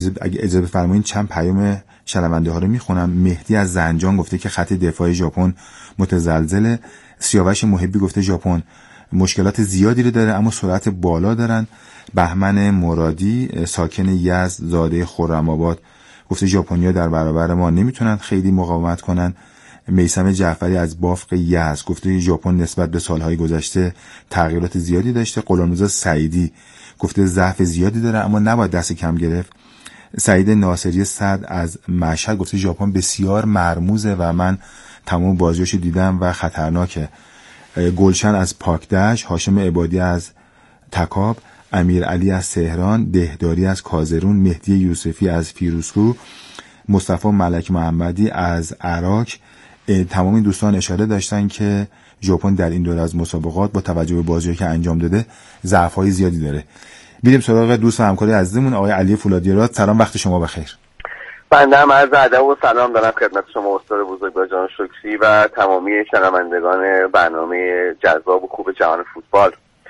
اگه اجازه بفرمایید چند پیام شنونده ها رو میخونم. مهدی از زنجان گفته که خط دفاعی ژاپن متزلزله. سیاوش محبی گفته ژاپن مشکلات زیادی رو داره اما سرعت بالا دارن. بهمن مرادی ساکن یزد زاده خرم‌آباد گفته ژاپنیا در برابر ما نمیتونن خیلی مقاومت کنن. میثم جعفری از بافق یزد گفته ژاپن نسبت به سالهای گذشته تغییرات زیادی داشته. غلامرضا سعیدی گفته ضعف زیادی داره اما نباید دست کم گرفت. سعید ناصری صد از مشهد گفته ژاپن بسیار مرموزه و من تمام بازیاشو دیدم و خطرناکه. گلشن از پاکدشت، هاشم عبادی از تکاب، امیر علی از تهران، دهداری از کازرون، مهدی یوسفی از فیروزکوه، مصطفی ملک محمدی از عراق. تمام این دوستان اشاره داشتن که ژاپن در این دوره از مسابقات با توجه به بازی‌هایی که انجام داده ضعف‌های زیادی داره. بریم سراغ دوست و همکاری عزیزمون آقای علی فولادی‌راد. سلام، وقت شما بخیر. بنده هم عرض ادب و سلام دارم خدمت شما استاد بزرگ جان شکری و تمامی شنوندگان برنامه جذاب و خوب جهان فوتبال.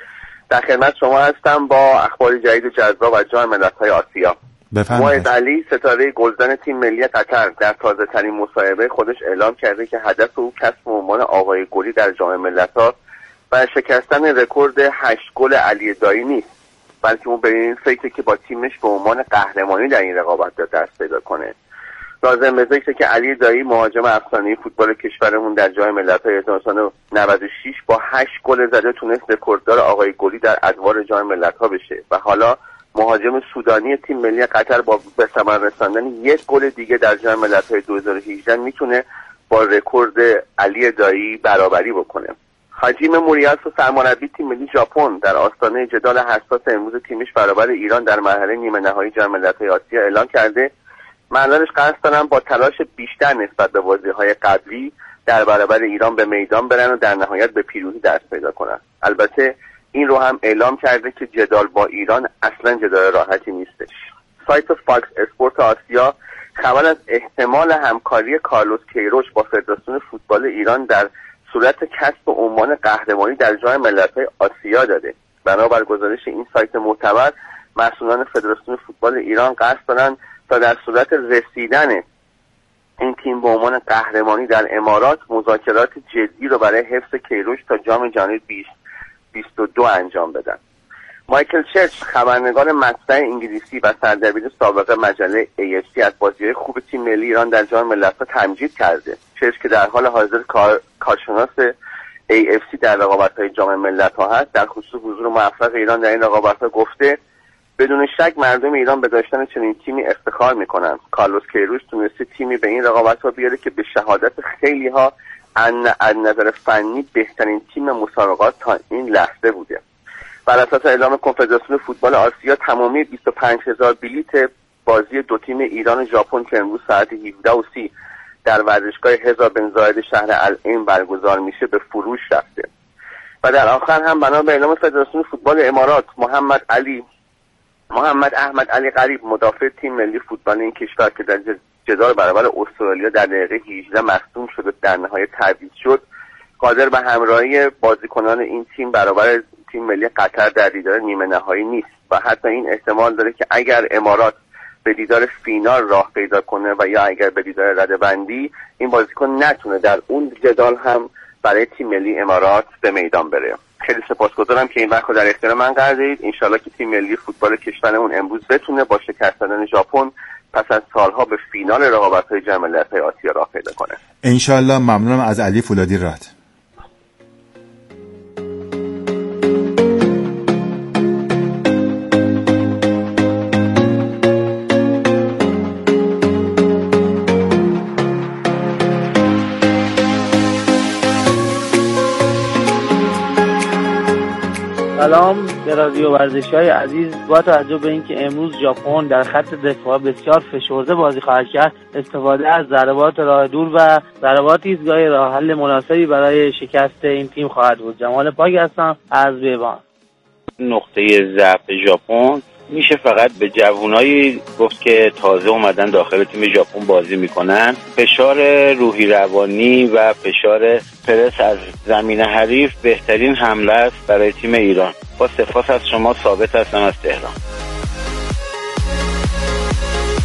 در خدمت شما هستم با اخبار جدید و جذاب از جام ملت‌های آسیا. موعد علی ستاره گلزن تیم ملی قطر در تازه ترین مصاحبه خودش اعلام کرده که هدف او کسب عنوان آقای گلی در جام ملت‌ها و شکستن رکورد 8 گل علی دایی نیست، بلکه اون به این فکره که با تیمش به عنوان قهرمانی در این رقابت دست پیدا کنه. لازم به ذکره که علی دایی مهاجم افسانه‌ای فوتبال کشورمون در جام ملت‌های 1996 با 8 گل زده تونست رکورددار آقای گلی در ادوار جام ملت‌ها بشه و حالا مهاجم سودانی تیم ملی قطر با به ثمر رساندن 1 گل دیگه در جام ملت‌های 2018 میتونه با رکورد علی دایی برابری بکنه. حجیم موریاس و سرمربی تیم ملی ژاپن در آستانه جدال حساس امروز تیمش برابر ایران در مرحله نیمه نهایی جام ملت‌های آسیا اعلام کرده مردانش قصد دارن با تلاش بیشتر نسبت به بازی‌های قبلی در برابر ایران به میدان برن و در نهایت به پیروزی دست پیدا کنن. البته این رو هم اعلام کرده که جدال با ایران اصلا جدال راحتی نیستش. سایت فاکس اسپورت آسیا خبر از احتمال همکاری کارلوس کیروش با فدراسیون فوتبال ایران در صورت کسب عنوان قهرمانی در جام ملت‌های آسیا داده. بنابر گزارش این سایت معتبر مسئولان فدراسیون فوتبال ایران قصد دارن تا در صورت رسیدن این تیم به عنوان قهرمانی در امارات مذاکرات جدی رو برای حفظ کیروش تا جام جهانی 2022 انجام بدن. مایکل چرچ خبرنگار مطبع انگلیسی و سردبیر سابق مجله AFC از بازی‌های خوب تیم ملی ایران در جام ملت‌ها تمجید کرده. چرچ که در حال حاضر کارشناس AFC در رقابت‌های جام ملت‌ها هست در خصوص حضور موفق ایران در این رقابت‌ها گفته بدون شک مردم ایران به داشتن چنین تیمی افتخار می‌کنند. کارلوس کیروش تونسته تیمی به این رقابت‌ها بیاره که به شهادت خیلی‌ها از نظر فنی بهترین تیم مسابقات تا این لحظه بوده. بر اساس اعلام کنفدراسیون فوتبال آسیا تمامی 25000 بلیت بازی دو تیم ایران و ژاپن که امروز ساعت 17:30 در ورزشگاه هزار بن زاید شهر العین برگزار میشه به فروش رفته. و در آخر هم بنا به اعلام فدراسیون فوتبال امارات محمد احمد علی غریب مدافع تیم ملی فوتبال این کشور که در جدال برابر استرالیا در دقیقه 18 مصدوم شد و در نهایت تعویض شد قادر به همراهی بازیکنان این تیم برابر تیم ملی قطر در دیدار نیمه نهایی نیست و حتی این احتمال داره که اگر امارات به دیدار فینال راه پیدا کنه و یا اگر به دیدار رده‌بندی این بازیکن نتونه در اون جدال هم برای تیم ملی امارات به میدان بره. خیلی سپاسگزارم که این وقت رو در اختیار من قرار دادید. انشالله که تیم ملی فوتبال کشورمون امروز بتونه با شکست دادن ژاپن پس از سالها به فینال رقابت‌های جام ملت‌های آسیا راه پیدا کنه. انشالله. ممنونم از علی فولادی‌راد. سلام به رادیو ورزشی‌های عزیز. با توجه به اینکه امروز ژاپن در خط دفاع بسیار فشرده بازی خواهد کرد، استفاده از ضربات راه دور و ضربات ایستگاهی راه حل مناسبی برای شکست این تیم خواهد بود. جمال پاک هستم از بیبان. نقطه ضعف ژاپن میشه فقط به جوانایی گفت که تازه اومدن داخل تیم ژاپن بازی میکنن. فشار روحی روانی و فشار پرس از زمین حریف بهترین حمله است برای تیم ایران. با سپاس از شما. ثابت هستم از تهران.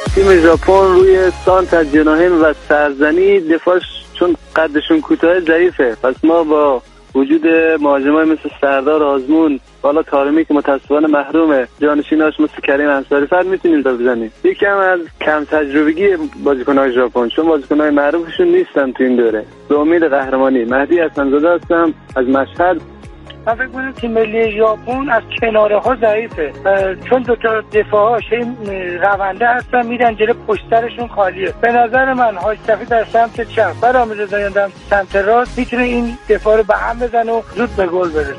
تیم ژاپن روی سانت از جناحین و سرزنی دفاعش چون قدشون کوتاه ضعیفه، پس ما با وجود مهاجمای مثل سردار آزمون، بالا طارمی که متاسفانه محرومه، جانشیناش مثل کریم انصاری فر میتونیم تا بزنیم. یکم از کم تجربگی بازیکن‌های ژاپن، چون بازیکن‌های معروفشون نیستن تو این دوره. به امید قهرمانی مهدی حسن‌زاده هستم از مشهد. من فکر کنم تیم ملی ژاپن از کناره ها ضعیفه، چون دو تا دفاعاش رونده هستن میرن جلو، پشت سرشون خالیه. به نظر من حاج صفی در سمت چپ و رامزادیان در سمت راست میتونه این دفاع رو به هم بزنه و زود به گل برسه.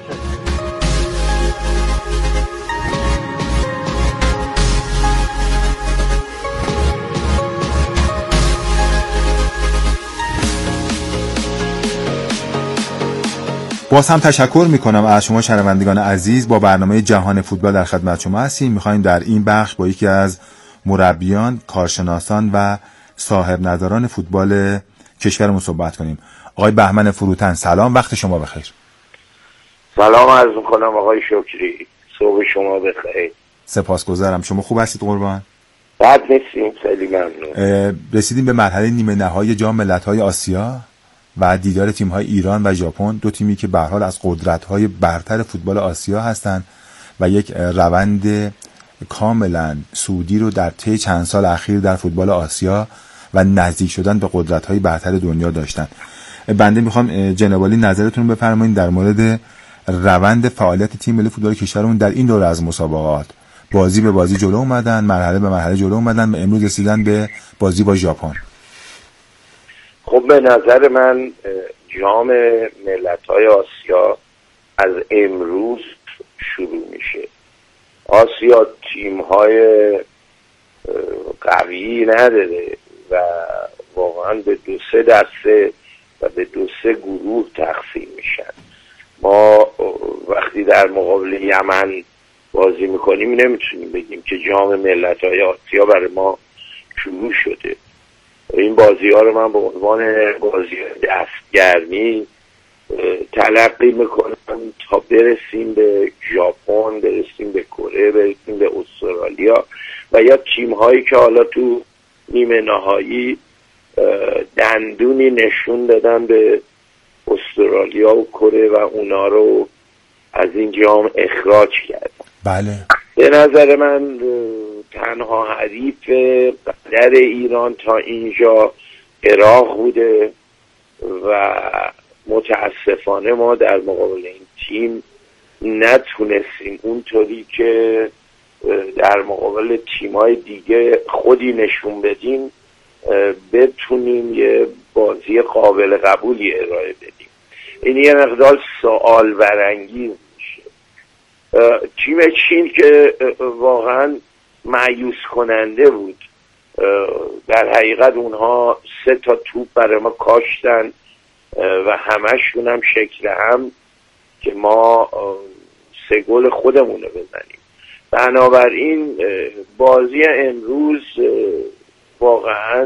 باز هم تشکر میکنم از شما شنوندگان عزیز. با برنامه جهان فوتبال در خدمت شما هستیم. میخوایم در این بخش با یکی از مربیان، کارشناسان و صاحب نظران فوتبال کشورمون صحبت کنیم. آقای بهمن فروتن، سلام، وقت شما بخیر. سلام عرض میکنم آقای شکری، صبح شما بخیر. سپاسگزارم. شما خوب هستید قربان؟ بد نیستیم، خیلی ممنون. رسیدیم به مرحله نیمه نهایی جام ملت‌های آسیا و دیدار تیم‌های ایران و ژاپن، دو تیمی که به هر حال از قدرت‌های برتر فوتبال آسیا هستند و یک روند کاملا سعودی رو در طی چند سال اخیر در فوتبال آسیا و نزدیک شدن به قدرت‌های برتر دنیا داشتن. بنده میخوام جناب عالی نظرتون رو بفرمایید در مورد روند فعالیت تیم ملی فوتبال کشورمون در این دوره از مسابقات. بازی به بازی جلو اومدن، مرحله به مرحله جلو اومدن و امروز رسیدن به بازی با ژاپن. خب به نظر من جام ملت‌های آسیا از امروز شروع میشه. آسیا تیم‌های قوی نداره و واقعا به 2-3 دسته و به 2-3 گروه تقسیم میشن. ما وقتی در مقابل یمن بازی میکنیم نمیتونیم بگیم که جام ملت‌های آسیا برای ما شروع شده. این بازی ها رو من به عنوان بازی دستگرمی تلقی میکنم تا برسیم به ژاپن، برسیم به کره، برسیم به استرالیا و یا تیم هایی که حالا تو نیمه نهایی دندونی نشون دادن به استرالیا و کره و اونا رو از این جام اخراج کردن. بله. به نظر من تنها حریف قدر ایران تا اینجا عراق بوده و متاسفانه ما در مقابل این تیم نتونستیم اونطوری که در مقابل تیمای دیگه خودی نشون بدیم بتونیم یه بازی قابل قبولی ارائه بدیم. این یه مقدار سوال برانگیز میشه. تیم چین که واقعا مایوس کننده بود، در حقیقت اونها 3 تا توپ برای ما کاشتن و همشون هم شکل هم که ما 3 گل خودمون رو بزنیم. بنابراین بازی امروز واقعا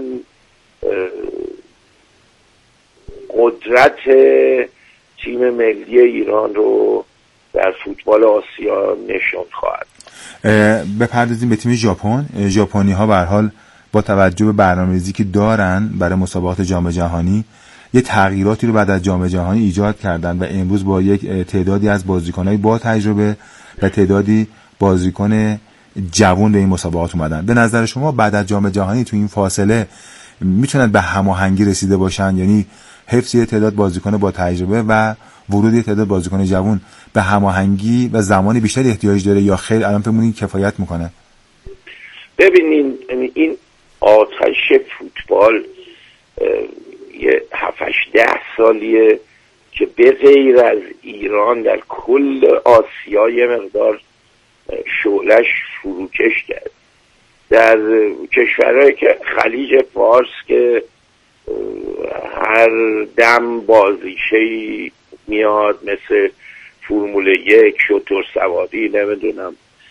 قدرت تیم ملی ایران رو در فوتبال آسیا نشون خواهد. بپردازیم به تیم ژاپن. ژاپنی ها به هر حال با توجه به برنامه‌ریزی که دارن برای مسابقات جام جهانی یه تغییراتی رو بعد از جام جهانی ایجاد کردن و امروز با یک تعدادی از بازیکن‌های با تجربه و تعدادی بازیکن جوان به این مسابقات اومدن. به نظر شما بعد از جام جهانی تو این فاصله میتونن به هماهنگی رسیده باشن؟ یعنی حفظ یه تعداد بازیکن با تجربه و ورود یه تعداد بازیکن جوان به هماهنگی و زمان بیشتری احتیاج داره یا خیر الان فهمونین کفایت میکنه؟ ببینین این آتش فوتبال یه 7-8-10 سالیه که به غیر از ایران در کل آسیا یه مقدار شعلش فروکش کرد. در کشورهایی که خلیج فارس که هر دم بازیشه‌ای میاد مثل فرمول 1، شتر سواری، نمیدونم،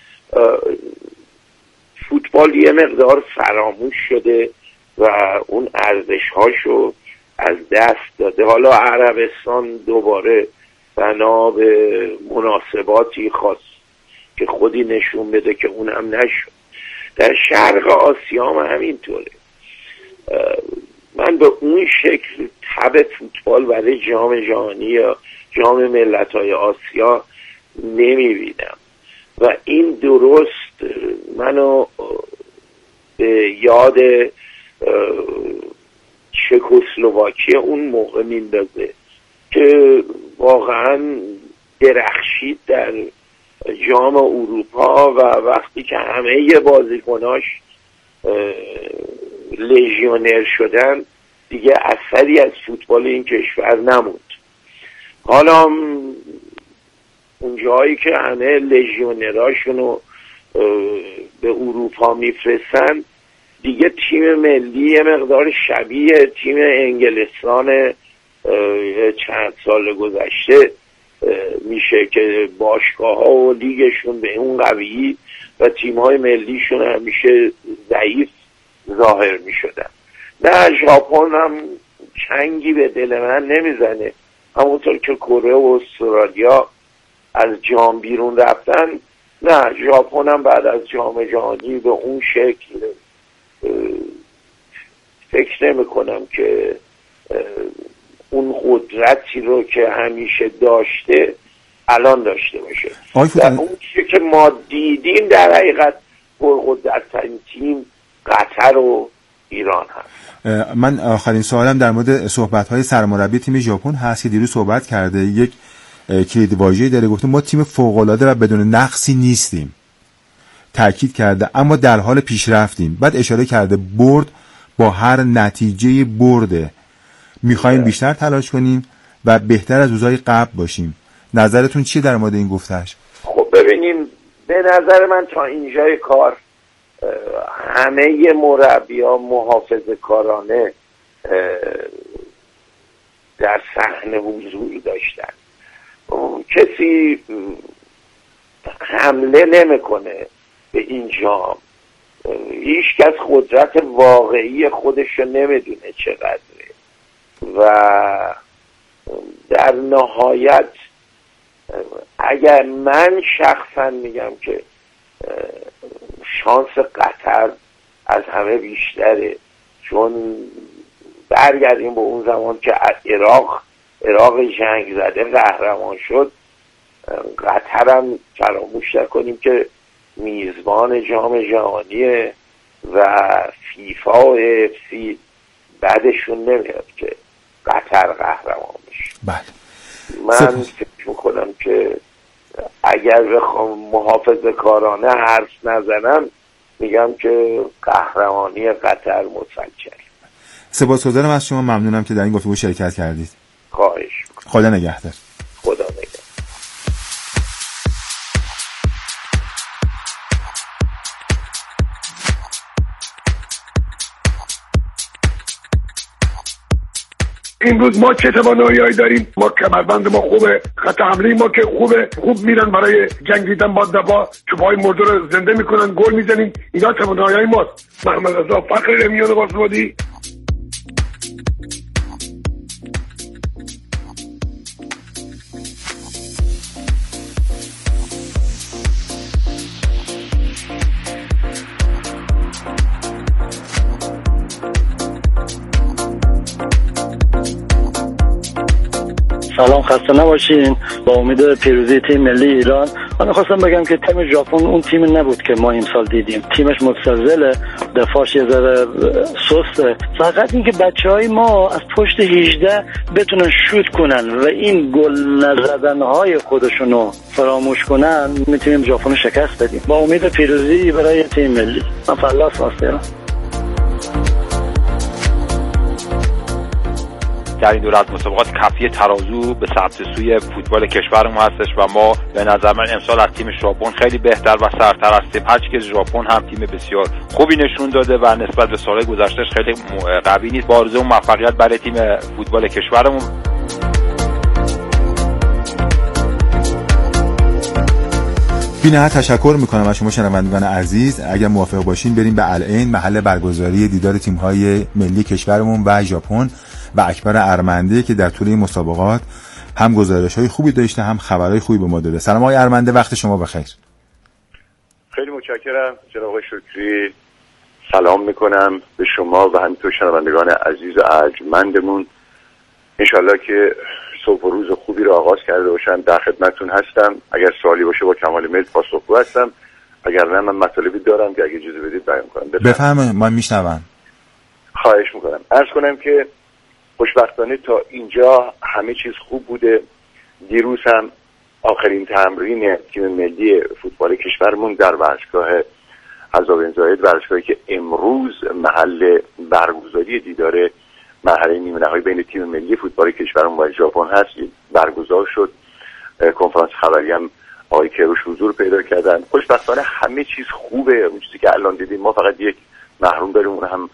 فوتبال یه مقدار فراموش شده و اون ارزش‌هاشو از دست داده. حالا عربستان دوباره بنا به مناسباتی خاص که خودی نشون بده که اون هم نشد. در شرق آسیا هم همینطوره. من به اون شکل تب فوتبال برای جام جهانی یا جام ملت‌های آسیا نمیبینم و این درست منو به یاد چکسلواکی اون موقع میندازه که واقعا درخشید در جام اروپا و وقتی که همه بازیکناش لژیونر شدن دیگه اثری از فوتبال این کشور نموند. حالا اون جایی که همه لژیونراشونو به اروپا میفرستن دیگه تیم ملی یه مقدار شبیه تیم انگلستان چند سال گذشته میشه که باشگاه ها و لیگشون به اون قوی و تیم های ملیشون همیشه ضعیف ظاهر میشدن. نه ژاپن هم چنگی به دل من نمیزنه، همونطور که کره و استرالیا از جام بیرون رفتن. نه ژاپن هم بعد از جام جهانی به اون شکل فکر نمی کنم که اون قدرتی رو که همیشه داشته الان داشته باشه. در اون چیزی که ما دیدیم در حقیقت پرقدرترین تیم قطر و ایران هست. من آخرین سوالم در مورد صحبت‌های سرمربی تیم ژاپن هست که دیروز صحبت کرده، یک کلید واژه‌ای داره، گفته ما تیم فوق‌العاده و بدون نقصی نیستیم، تاکید کرده، اما در حال پیشرفتیم. بعد اشاره کرده برد با هر نتیجه برده میخوایم بیشتر تلاش کنیم و بهتر از روزهای قبل باشیم. نظرتون چیه در مورد این گفتهش؟ خب ببینیم، به نظر من تا اینجای کار همه مربی‌ها محافظه‌کارانه در صحنه حضور داشتن. کسی حمله نمیکنه به این جام، هیچ کس قدرت واقعی خودشو نمیدونه چقدره و در نهایت اگر من شخصا میگم که شانس قطر از همه بیشتره، چون برگردیم به اون زمان که عراق جنگ زده قهرمان شد، قطر هم فراموش نکنیم که میزبان جام جهانیه و فیفا و FC بعدشون نمیاد که قطر قهرمان بشه. بله. من فکر میکنم که اگر بخوام محافظه‌کارانه حرف نزنم میگم که قهرمانی قطر مسجل. سپاسگزارم از شما، ممنونم که در این گفتگو شرکت کردید. خواهش میکنم. خدا نگهدار. خدا نگهدار. امروز ما چه توانایی‌هایی داریم؟ ما کمربند ما خوبه، خط حمله ما که خوبه، خوب میرن برای جنگیدن با دفاع، چوبای مرده رو زنده میکنن، گل میزنیم. اینا توانایی‌های ماست. محمد رضا فخر رمیان قاسم‌آبادی. سلام، خسته نباشین. با امید پیروزی تیم ملی ایران. من خواستم بگم که تیم ژاپن اون تیم نبود که ما امسال دیدیم. تیمش متزلزله، دفاعش یه ذره سسته. فقط اینکه بچهای ما از پشت 18 بتونن شوت کنن و این گل نزدن‌های خودشونو فراموش کنن، میتونیم ژاپن رو شکست بدیم. با امید پیروزی برای تیم ملی. من فلاس هستم. در این دوره از مسابقات کفی ترازو به سمت سوی فوتبال کشورمون هستش و ما به نظر من امسال از تیم ژاپن خیلی بهتر و سرتر هستیم. هرچی که ژاپن هم تیم بسیار خوبی نشون داده و نسبت به سالهای گذشتهش خیلی قوی نیست. با آرزوی موفقیت برای تیم فوتبال کشورمون. بی‌نهایت تشکر میکنم از شما شنوندگان عزیز. اگر موافق باشین بریم به العین، محل برگزاری دیدار تیم‌های ملی کشورمون و ژاپن و اکبر ارمنده که در طول این مسابقات هم گزارش‌های خوبی داشته هم خبرهای خوبی به ما داده. سلام آقای ارمنده، وقت شما بخیر. خیلی متشکرم جناب آقای شکری. سلام میکنم به شما و همینطور شنوندگان عزیز و ارجمندمون. انشالله که صبح و روز خوبی رو آغاز کرده باشم. در خدمتتون هستم. اگر سوالی باشه با کمال میل پاسخگو هستم، اگر نه من مطالبی دارم که اگه اجازه بدید بیان کنم. بفرمایید، من میشنوم. خواهش میکنم. عرض کنم که خوشبختانه تا اینجا همه چیز خوب بوده. دیروز هم آخرین تمرین تیم ملی فوتبال کشورمون در ورزشگاه عزا بن زاید، ورزشگاهی که امروز محل برگزاری دیدار مرحله نیمه نهایی بین تیم ملی فوتبال کشورمون و ژاپن هست، برگزار شد. کنفرانس خبری هم آقای کروش حضور پیدا کردن. خوشبختانه همه چیز خوبه. اون چیزی که الان دیدیم، ما فقط یک محروم داریم، اون هم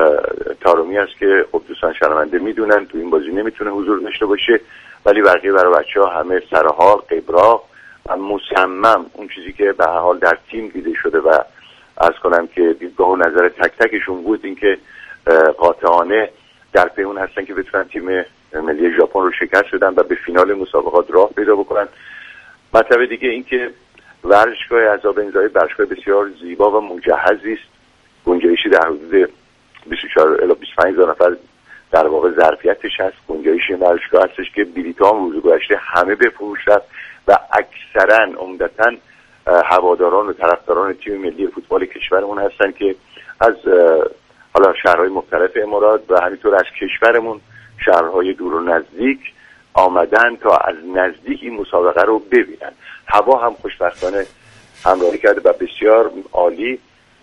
تارومی است که خب دوستان شنونده میدونن تو این بازی نمیتونه حضور داشته باشه، ولی بقیه برای بچه‌ها همه سرحال، قبراق و مصمم اون چیزی که به هر حال در تیم دیده شده و عرض کنم که دیدگاه و نظر تک تکشون بود این که قاطعانه در پی اون هستن که بتونن تیم ملی ژاپن رو شکست بدن و به فینال مسابقات راه پیدا بکنن. مطلب دیگه این که ورزشگاه عزا بن زاید ورزشگاه بسیار زیبا و مجهزی است. گنجایشی در حدود 24 الی 25 هزار نفر در واقع ظرفیتش هست. گنجایش این ورزشگاه هستش که بلیط‌ها روز گذشته همه بفروش رفت و اکثرا عمدتاً هواداران و طرفداران تیم ملی فوتبال کشورمون هستن که از حالا شهرهای مختلف امارات و همینطور از کشورمون شهرهای دور و نزدیک آمدن تا از نزدیک این مسابقه رو ببینن. هوا هم خوشبختانه همراهی کرده و بسیار عالی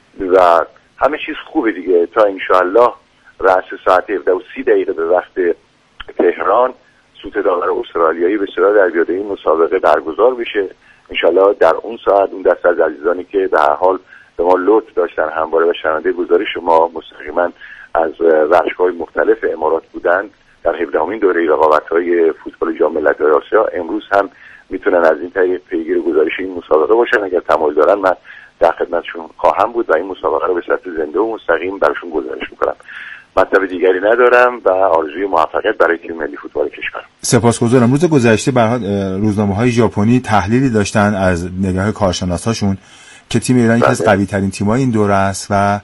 و همه چیز خوبه دیگه. تا انشاءالله رأس ساعت 17:30 به وقت تهران سوت داور استرالیایی به صدا در بیاد این مسابقه برگزار بشه. انشاءالله در اون ساعت اون دست از عزیزانی که به هر حال به ما لطف داشتن همواره و شنونده گزارش ما مستقیما از ورزشگاه‌های مختلف امارات بودند در 17مین دوره رقابت‌های فوتبال جام ملت‌های آسیا، امروز هم میتونن از این طریق پیگیر گزارش این مسابقه باشن. اگر تمایل دارن من در خدمتشون خواهم بود و این مسابقه رو به صورت زنده و مستقیم براشون گزارش میکنم. مطلب دیگری ندارم و آرزوی موفقیت برای تیم ملی فوتبال کشور. سپاسگزارم. روز گذشته به هر روزنامه‌های ژاپنی تحلیلی داشتن از نگاه کارشناساشون که تیم ایران یکی از قوی‌ترین تیم‌های این دوره است و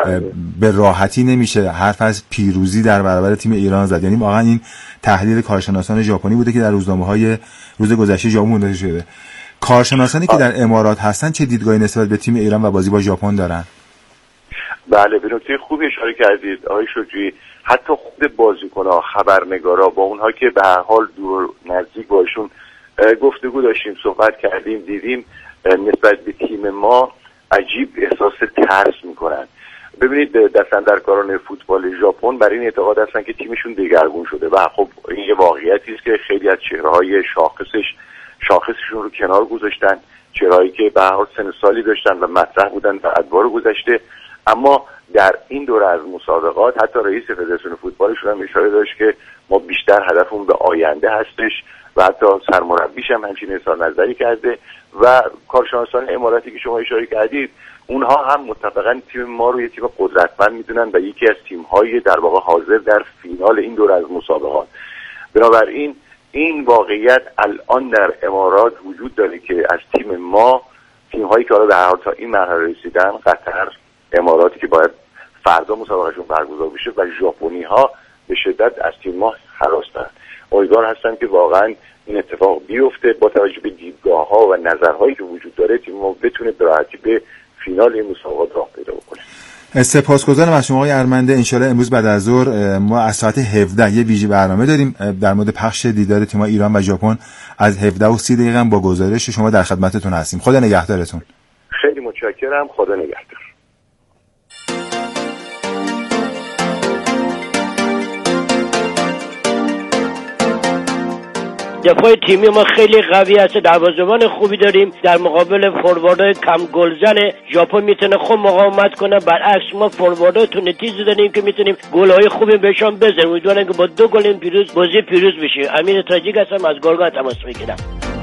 به راحتی نمیشه حرف از پیروزی در برابر تیم ایران زد. یعنی واقعا این تحلیل کارشناسان ژاپنی بوده که در روزنامه‌های روز گذشته ژاپن منتشر شده. کارشناسانی که در امارات هستن چه دیدگاهی نسبت به تیم ایران و بازی با ژاپن دارن؟ بله، به نکته خوبی اشاره کردید آقای شجری. حتی خود بازیکن‌ها، خبرنگارا، با اونها که به هر حال دور نزدیک باشون گفتگو داشتیم، صحبت کردیم، دیدیم نسبت به تیم ما عجیب احساس ترس میکنن. ببینید دستاندرکاران فوتبال ژاپن برای این اعتقاد هستن که تیمشون دگرگون شده و خب این یه واقعیتی است که خیلی از چهره‌های شاخصشون رو کنار گذاشتن، چهرهایی که به هر حال سن سالی داشتن و مطرح بودن در ادوار گذشته. اما در این دوره از مسابقات حتی رئیس فدراسیون فوتبالشون هم اشاره داشت که ما بیشتر هدفمون به آینده هستش و حتی سرمربیش هم همچین اظهار نظری کرده و کارشناسان اماراتی که شما اشاره کردید اونها هم متفقاً تیم ما رو یه تیم قدرتمند میدونن و یکی از تیم‌های در واقع حاضر در فینال این دوره از مسابقات. بنابراین این واقعیت الان در امارات وجود داره که از تیم ما، تیم‌هایی که حالا در حال تا این مرحله رسیدن، قطر، اماراتی که باید فردا مسابقهشون برگزار بشه و ژاپنی‌ها به شدت از تیم ما هراس‌ترن. امیدوار هستم که واقعا این اتفاق بیفته. با توجه به دیدگاه‌ها و نظرهایی که وجود داره تیم ما بتونه به راحتی به فینال این مسابقات راه پیدا بکنه. سپاسگزارم از شما آقای ارمنده. انشالله امروز بعد از ظهر ما از ساعت 17 یه ویژه برنامه داریم در مورد پخش دیدار تیم‌های ایران و ژاپن از 17:30 با گزارش شما در خدمتتون هستیم. خدا نگهدارتون. خیلی متشکرم. خدا نگهدار. دفاع تیمی ما خیلی قوی است، دروازه‌بان خوبی داریم، در مقابل فورواردهای کم گلزن ژاپن میتونه خوب مقاومت کنه. برعکس ما فورواردهای تونتیزی داریم که میتونیم گل‌های خوبی بهشون بزنیم. امیدوارم که با 2 گل بازی پیروز بشیم. امیر تاجیک هستم از گلگاه تماس میگیرم.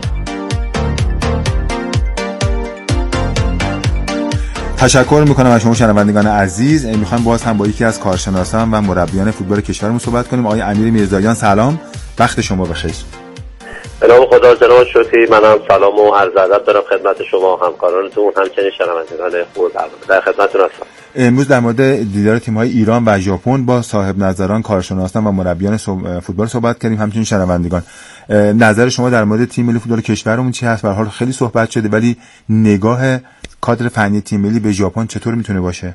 تشکر میکنم از شما شنوندگان عزیز. میخوایم باز هم با یکی از کارشناسان و مربیان فوتبال کشورمون صحبت کنیم. آقای امیر میرزاییان سلام، وقت شما بخیر. به نام خدا جناب شکری، منم سلام و عرض ادب دارم خدمت شما همکارانتون، همچنین شنوندگان خوب در خدمتتون هستم. امروز در مورد دیدار تیم‌های ایران و ژاپن با صاحب نظران، کارشناسان و مربیان فوتبال صحبت کردیم، همچنین شنوندگان. نظر شما در مورد تیم ملی فوتبال کشورمون چی هست؟ به هر حال خیلی صحبت شده، ولی نگاه کادر فنی تیم ملی به ژاپن چطور میتونه باشه؟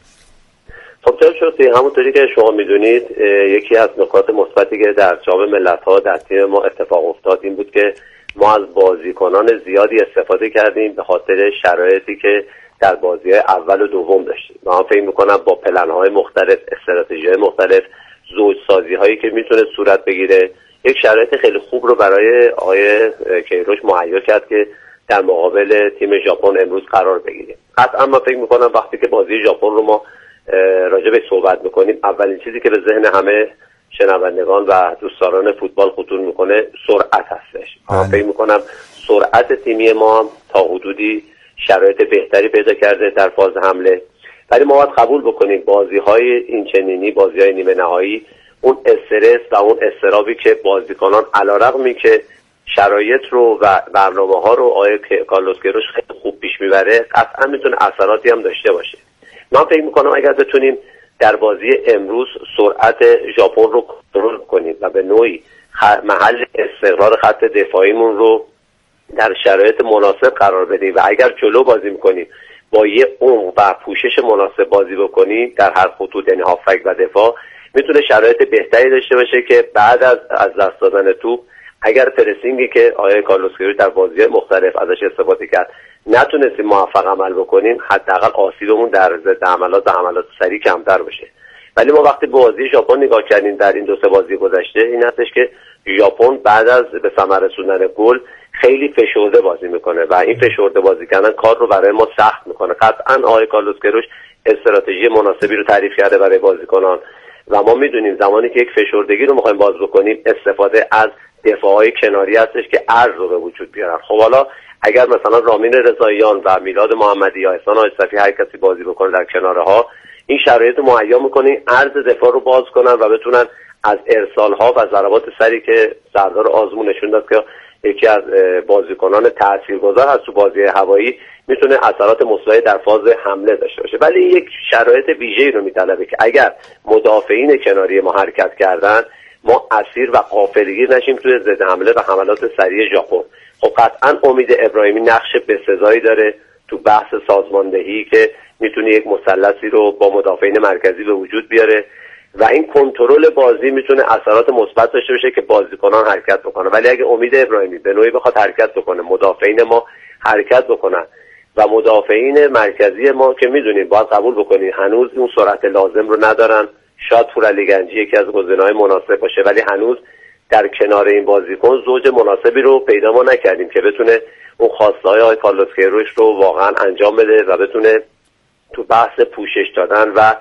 خب جناب شکری، همونطوری که شما میدونید یکی از نکات مثبتی که در جام ملت‌ها در تیم ما اتفاق افتاد این بود که ما از بازیکنان زیادی استفاده کردیم به خاطر شرایطی که در بازی‌های اول و دوم داشتیم. من فکر می‌کنم با پلن‌های مختلف، استراتژی‌های مختلف، زوج‌سازی‌هایی که میتونه صورت بگیره، یک شرایط خیلی خوب رو برای آقای کیروش مهیا کرد که در مقابل تیم ژاپن امروز قرار بگیریم. قطعا من فکر می‌کنم وقتی که بازی ژاپن رو ما راجع به صحبت می‌کنیم، اولین چیزی که به ذهن همه شنوندگان و دوستداران فوتبال خطور می‌کنه سرعت هستش. من فکر می‌کنم سرعت تیمی ما تا حدودی شرایط بهتری پیدا کرده در فاز حمله، ولی ما باید قبول بکنیم بازی‌های این چنینی، بازی‌های نیمه نهایی، اون استرس و اون اضطرابی که بازیکنان علیرغمی که شرایط رو و برنامه‌ها رو آقای کارلوس کیروش خیلی خوب پیش میبره، قطعا میتونه اثراتی هم داشته باشه. من فکر میکنم اگر بتونیم در بازی امروز سرعت ژاپن رو کنترل کنیم و به نوعی محل استقرار خط دفاعیمون رو در شرایط مناسب قرار بدیم و اگر جلو بازی میکنیم با یه عمق و پوشش مناسب بازی بکنیم در هر خطوط، یعنی هافک و دفاع، میتونه شرایط بهتری داشته باشه که بعد از دست دادن توپ اگر پرسینگی که آقای کارلوس کیروش در بازی‌های مختلف ازش استفاده کرد نتونستیم موفق عمل بکنیم، حداقل آسیبمون در ضد حملات و حملات سریع کمتر بشه. ولی ما وقتی به بازی ژاپن نگاه کردیم در این 2-3 بازی گذشته، این هستش که ژاپن بعد از به ثمر رسوندن گل خیلی فشرده بازی میکنه و این فشرده بازی کردن کار رو برای ما سخت میکنه. قطعا آقای کارلوس کیروش استراتژی مناسبی رو تعریف کرده برای بازیکنان و ما میدونیم زمانی که یک فشردگی رو میخوایم باز بکنیم، استفاده از دفاعهای کناری هستش که عرض رو به وجود بیارن. خب حالا اگر مثلا رامین رضاییان و میلاد محمدی یا احسان آژصفی هر کسی بازی بکنه در کناره ها، این شرایط رو مهیا میکنه عرض دفاع رو باز کنن و بتونن از ارسال ها و ضربات سری که سردار آزمون نشون داد که یکی از بازیکنان تاثیرگذار هست تو بازی هوایی، میتونه اثرات مثبتی در فاز حمله داشته باشه. ولی یک شرایط ویژه‌ای رو میطلبه که اگر مدافعین کناری ما حرکت کردن، ما اسیر و غافلگیر نشیم توی ضد حمله و حملات سریع ژاپن. خب قطعا امید ابراهیمی نقش بسزایی داره تو بحث سازماندهی که میتونه یک مثلثی رو با مدافعین مرکزی به وجود بیاره و این کنترل بازی میتونه اثرات مثبت داشته باشه که بازیکنان حرکت بکنن. ولی اگه امید ابراهیمی به نوعی بخواد حرکت بکنه، مدافعین ما حرکت بکنن و مدافعین مرکزی ما که میدونیم باید قبول بکنید هنوز اون سرعت لازم رو ندارن، شاید پورعلی گنجی یکی از گزینه‌های مناسب باشه، ولی هنوز در کنار این بازیکن زوج مناسبی رو پیدا ما نکردیم که بتونه اون خواسته‌های آقای کارلوس کیروش رو واقعا انجام بده و بتونه تو بحث پوشش دادن و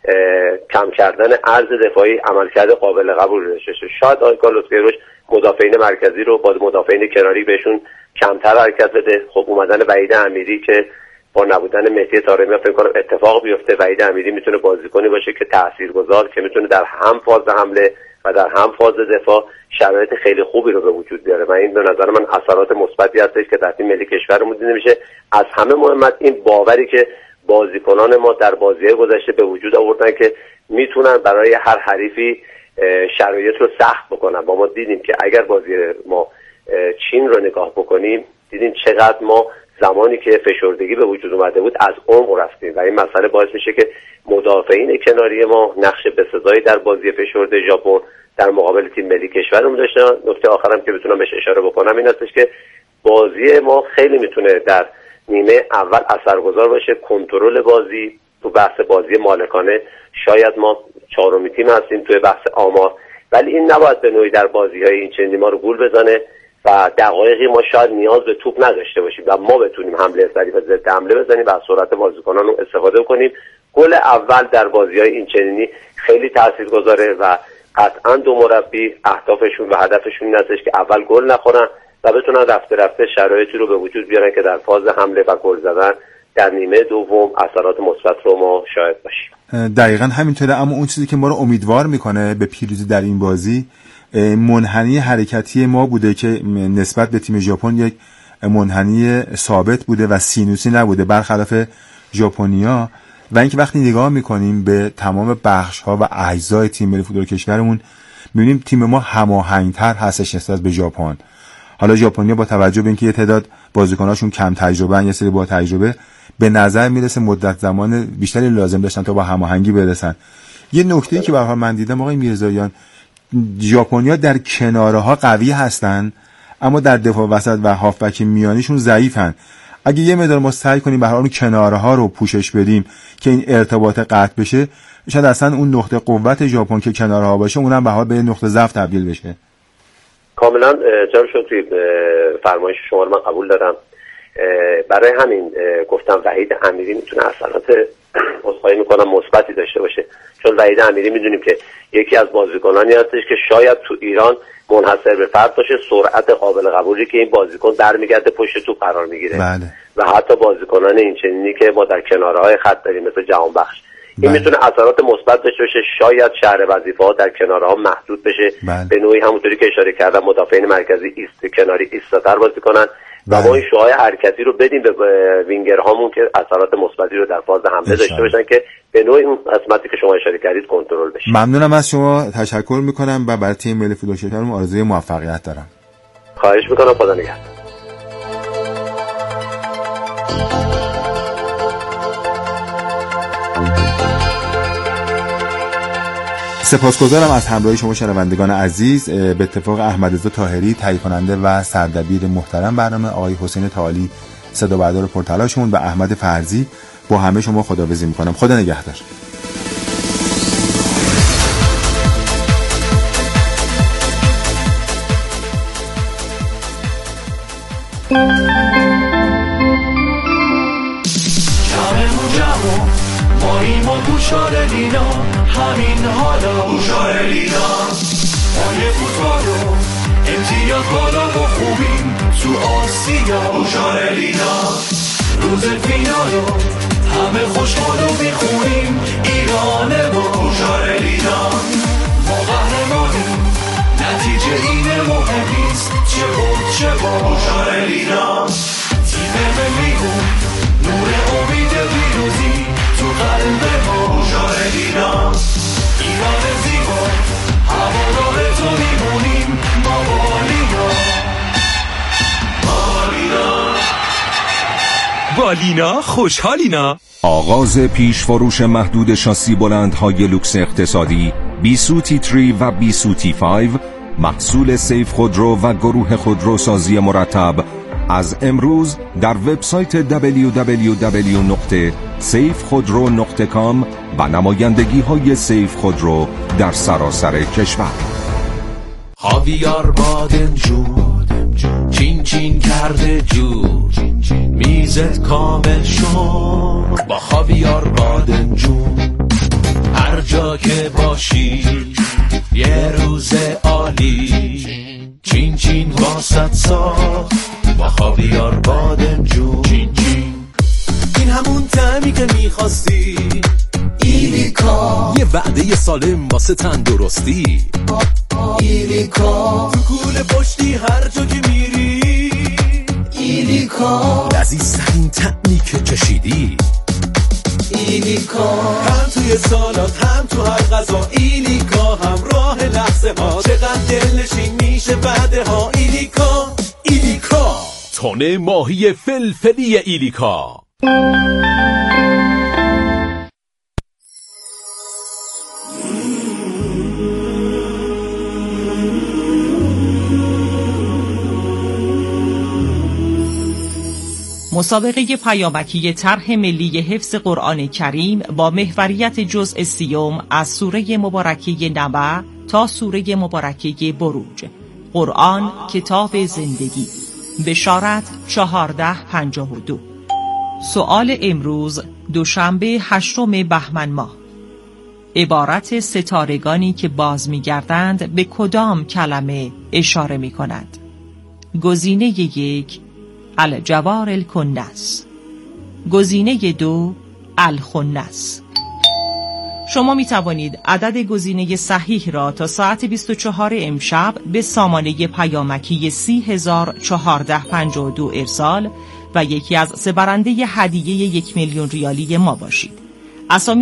کم کردن عرض دفاعی عملکرد قابل قبول داشته باشه. شاید آقای کارلوس کیروش مدافعین مرکزی رو با مدافعین کناری بهشون کمتر حرکت بده. خب اومدن وحید امیری که با نبودن مهدی طارمی فکر کنم اتفاق بیفته، وحید امیری میتونه بازیکنی باشه که تاثیرگذار، که میتونه در هم فاز حمله و در هم فاز دفاع شرایط خیلی خوبی رو به وجود بیاره و این به نظر من اثرات مثبتی هستش که در تیم ملی کشورمون دیده میشه. از همه مهمت این باوری که بازیکنان ما در بازی‌های گذشته به وجود آوردن که میتونن برای هر حریفی شرایط رو سخت بکنن. ما دیدیم که اگر بازی ما چین رو نگاه بکنیم، دیدیم چقدر ما زمانی که فشردگی به وجود اومده بود از عمق رفتیم و این مسئله باعث میشه که مدافعین کناری ما نقش بسزایی در بازی فشرده ژاپن در مقابل تیم ملی کشورمون داشتن. نکته آخرم که بتونم بهش اشاره بکنم این هستش که بازی ما خیلی میتونه در نیمه اول اثرگذار باشه. کنترل بازی تو بحث بازی مالکانه، شاید ما چهارمین تیم هستیم توی بحث آمار، ولی این نباید به نوعی در بازی‌های این چنینی ما رو گول بزنه و دقایقی ما شاید نیاز به توپ نداشته باشیم و ما بتونیم حمله سریع و ضد حمله بزنیم و از سرعت بازیکنان رو استفاده کنیم. گل اول در بازی‌های این چنینی خیلی تاثیرگذاره و قطعا دو مربی اهدافشون و هدفشون این هستش که اول گل نخورن و بتونن رفته رفته شرایطی رو به وجود بیارن که در فاز حمله و گل زدن در نیمه دوم اثرات مثبت رو ما شاهد باشیم. دقیقاً همینطوره. اما اون چیزی که ما رو امیدوار میکنه به پیروزی در این بازی منحنی حرکتی ما بوده که نسبت به تیم ژاپن یک منحنی ثابت بوده و سینوسی نبوده برخلاف ژاپنیا. و اینکه وقتی نگاه میکنیم به تمام بخش‌ها و اجزای تیم ملی فوتبال کشورمون می‌بینیم تیم ما هماهنگ‌تر هستش نسبت به ژاپن. حالا ژاپنیا با توجه به اینکه یه تعداد بازیکناشون کم تجربه ان، یه سری با تجربه، به نظر میرسه مدت زمان بیشتری لازم داشتن تا با هماهنگی برسن. یه نکته‌ای که به هر حال من دیدم آقای میرزاییان، ژاپنیا در کناره‌ها قوی هستن اما در دفاع وسط و هافبک میانیشون ضعیفن. اگه یه مقدار ما سعی کنیم به هر حال اون کناره‌ها رو پوشش بدیم که این ارتباط قطع بشه، شاید اصلا اون نقطه قوت ژاپن که کناره‌ها باشه اونم به حال به نقطه ضعف تبدیل بشه. کاملا جناب شکری فرمایش شما رو من قبول دارم. برای همین گفتم وحید امیری میتونه اثرات عذرخواهی میکنم مثبتی داشته باشه، چون وحید امیری میدونیم که یکی از بازیکنانی هستش که شاید تو ایران منحصر به فرد باشه، سرعت قابل قبولی که این بازیکن برمیگرده پشت توپ قرار میگیره. بله. و حتی بازیکنان این چنینی که ما در کنارهای خط داریم مثل جهانبخش، این میتونه اثرات مثبت داشته باشه. شاید شهر وظیفه‌ها در کنارها محدود بشه. به نوعی همونطوری که اشاره کردم مدافعین مرکزی کناری ایستاتر بازی کنن و ما این شعاع حرکتی رو بدیم به وینگرهامون که اثرات مثبتی رو در فاز حمله داشته باشن که به نوعی اون قسمتی که شما اشاره کردید کنترل بشه. ممنونم از شما، تشکر میکنم و برای تیم ملی فوتبال کشورم آرزوی موفقیت دارم. خواهش میکنم، خدا نگهدار. سپاسگزارم از همراهی شما شنوندگان عزیز. به اتفاق احمدرضا طاهری تهیه کننده و سردبیر محترم برنامه، آقای حسین تعالی صدا بردار پرتلاشمون و احمد فرزی، با همه شما خداحافظی میکنم. خدا نگهدار. بوشارلینا همین حالا بوشارلینا پای فوتبالو امتیاز بالا و خوبیم تو آسیا بوشارلینا روز فینالو همه خوشحالو میخونیم ایران ما بوشارلینا ما قهرمانیم نتیجه اینه مهم نیست چه بود چه با بوشارلینا تیم ملیمون نور امید پیروزی تو قلب ما بوشارلینا ایران زیبا هوادار تو میمونیم ما بالینا خوشحالینا. آغاز پیشفروش محدود شاسی بلندهای لوکس اقتصادی بیسوتی 3 و بیسوتی 5 محصول سیف خودرو و گروه خودروسازی مرتب از امروز در وبسایت www.safekhudro.com و نمایندگی های سیف خودرو در سراسر کشور. خاویار بادمجون چین چین کرده جون میزت کامل شد با خاویار بادمجون. هر جا که باشی یه روز عالی چین چین واسط ساخت با خاویار بادمجون. چین چین این همون طعمی که میخواستی، ایلیکا یه وعده سالم واسه تندرستی، ایلیکا تو کوله پشتی هر جا که میری، ایلیکا لذیذترین طعمی که چشیدی، ایلیکا هم توی سالات هم تو هر غذا، ایلیکا همراه لحظه ها چقدر دلنشین میشه بعده ها، ایلیکا ایلیکا تونه ماهی فلفلی ایلیکا. مسابقه پیامکی طرح ملی حفظ قرآن کریم با محوریت جزء 30 از سوره مبارکه نبع تا سوره مبارکه بروج. قرآن کتاب زندگی. بشارت 1452. سؤال امروز دوشنبه 8 بهمن ماه. عبارت ستارگانی که باز می‌گردند به کدام کلمه اشاره می‌کند؟ گزینه 1 الجوار الکنس، گزینه 2 الخنس. شما می توانید عدد گزینه صحیح را تا ساعت 24 امشب به سامانه پیامکی 301452 ارسال و یکی از 3 برنده هدیه 1,000,000 ریالی ما باشید. اسامی